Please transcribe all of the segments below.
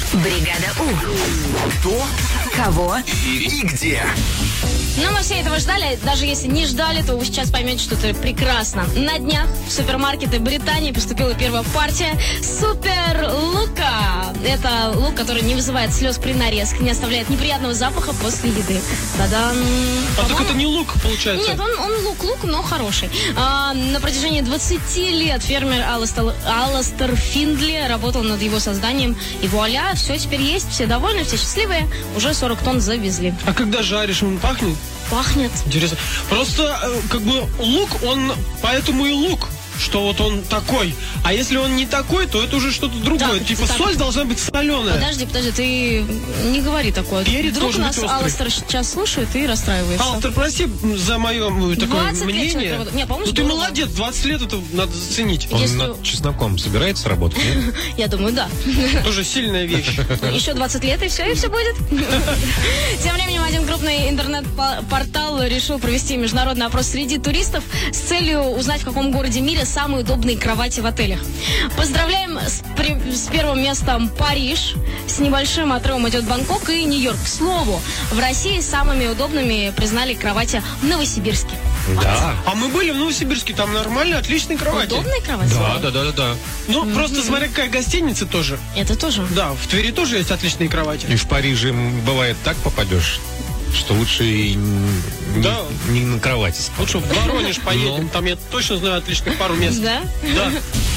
Бригада У. Кто? Кого? И где? Но мы все этого ждали. Даже если не ждали, то вы сейчас поймете, что это прекрасно. На днях в супермаркеты Британии поступила первая партия Супер Лука. Это лук, который не вызывает слез при нарезке, не оставляет неприятного запаха после еды. Та-дам! А так это не лук, получается? Нет, он лук, но хороший. На протяжении 20 лет фермер Алластер Финдли работал над его созданием. И вуаля, все теперь есть, все довольны, все счастливые. Уже 40 тонн завезли. А когда жаришь, он пахнет? Пахнет. Интересно. Просто, как бы, лук, он поэтому и лук, что вот он такой. А если он не такой, то это уже что-то другое. Да, типа так. Соль должна быть соленая. Подожди, ты не говори такое. Перец Вдруг должен нас быть острый. Алластер сейчас слушает и расстраивается. Алластер, прости за мое такое 20 лет мнение. человек работает. Не, по-моему, Ну ты здорово. молодец, 20 лет это надо заценить. Он Если- над чесноком собирается работать? Нет? Я думаю, да. Тоже сильная вещь. Еще 20 лет, и все будет. Тем временем один крупный интернет-портал решил провести международный опрос среди туристов с целью узнать, в каком городе мира самые удобные кровати в отелях. Поздравляем с первым местом Париж. С небольшим отрывом идет Бангкок и Нью-Йорк. К слову, в России самыми удобными признали кровати в Новосибирске. Да. А мы были в Новосибирске, там нормально, отличные кровати. Удобные кровати? Да. Ну, просто смотря какая гостиница тоже. Это тоже. Да, в Твери тоже есть отличные кровати. И в Париже бывает так попадешь, что лучше и Да. не на кровати спать. Лучше в Воронеж поедем, там я точно знаю отличных пару мест. Да? Да.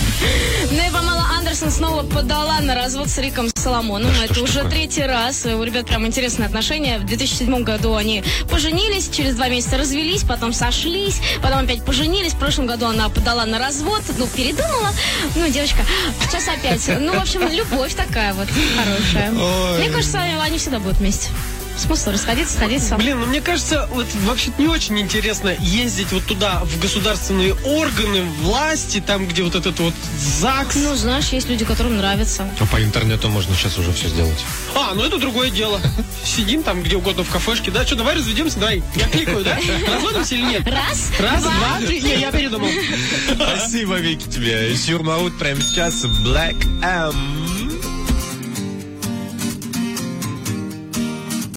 Ну и Памела Андерсон снова подала на развод с Риком Соломоном. Да Это что ж уже такое? третий раз. У ребят прям интересные отношения. В 2007 году они поженились, через 2 месяца развелись, потом сошлись, потом опять поженились. В прошлом году она подала на развод, передумала. Девочка, сейчас опять. В общем, любовь такая вот хорошая. Мне кажется, они всегда будут вместе. Смысл расходиться, сходиться. Блин, мне кажется, вот вообще не очень интересно ездить вот туда, в государственные органы власти, там, где вот этот вот ЗАГС. Знаешь, есть люди, которым нравится. А по интернету можно сейчас уже все сделать. Это другое дело. Сидим там где угодно в кафешке, да? Что, давай разведемся, давай. Я кликаю, да? Разводимся или нет? Раз, Два, три. Не, я передумал. Спасибо, Вики, тебе. Сюрмаут прямо сейчас Black M.